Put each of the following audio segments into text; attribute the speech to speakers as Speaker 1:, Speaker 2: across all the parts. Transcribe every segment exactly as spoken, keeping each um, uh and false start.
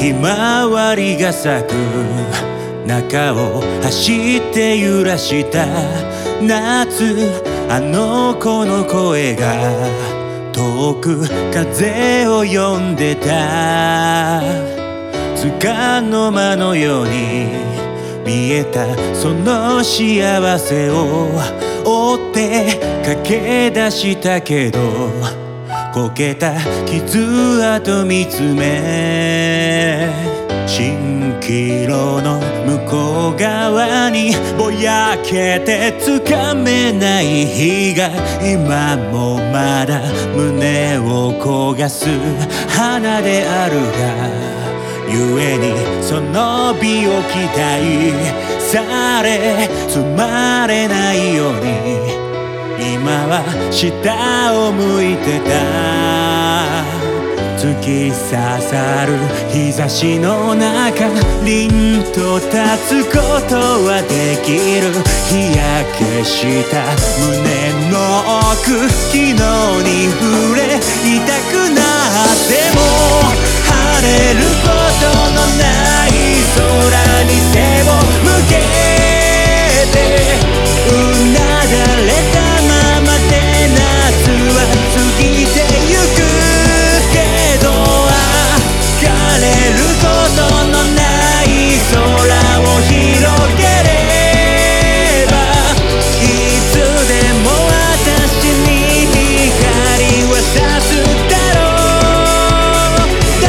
Speaker 1: ひまわりが咲く中を走って揺らした夏、あの子の声が遠く風を呼んでた。束の間のように見えたその幸せを追って駆け出したけど、こけた傷跡見つめ、蜃気楼の向こう側にぼやけてつかめない日が今もまだ胸を焦がす花であるが、故にその美を期待されつまれないように今は下を向いてた。突き刺さる日差しの中、凛と立つことはできる。日焼けした胸の奥、昨日に触れ痛くなっても晴れることのない空に背を向けて、うなだれたままで夏は過ぎてゆくけど、枯れることのない空を広げれば、いつでも私に光は差すだろう。だ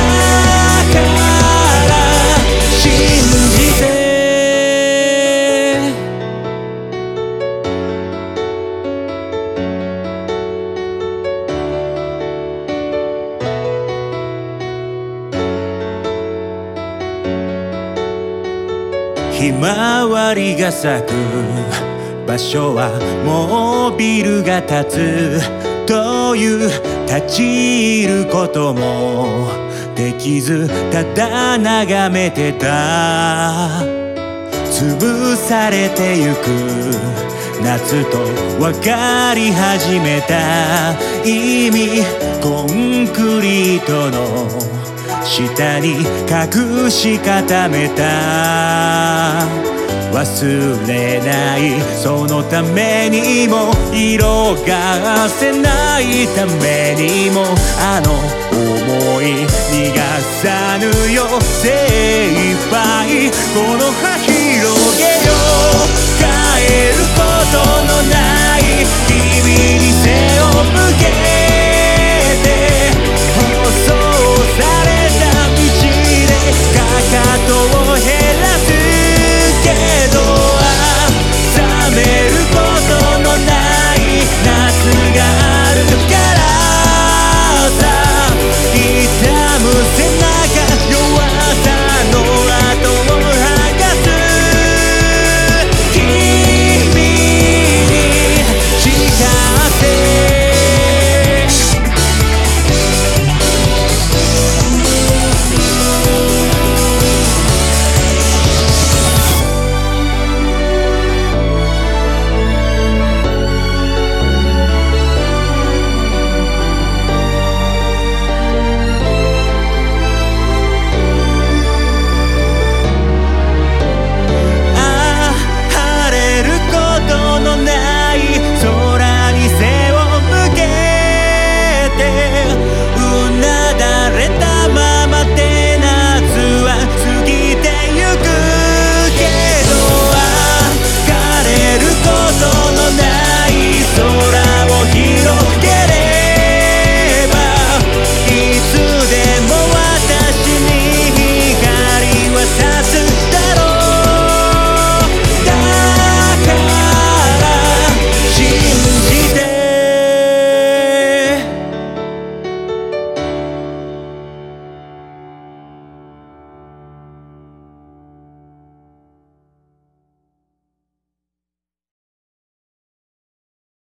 Speaker 1: から信じてひまわりが咲く場所はもうビルが建つという、立ち入ることもできずただ眺めてた。潰されてゆく夏と分かり始めた意味、コンクリートの下に隠し固めた。忘れないそのためにも、色が褪せないためにも、あの想い逃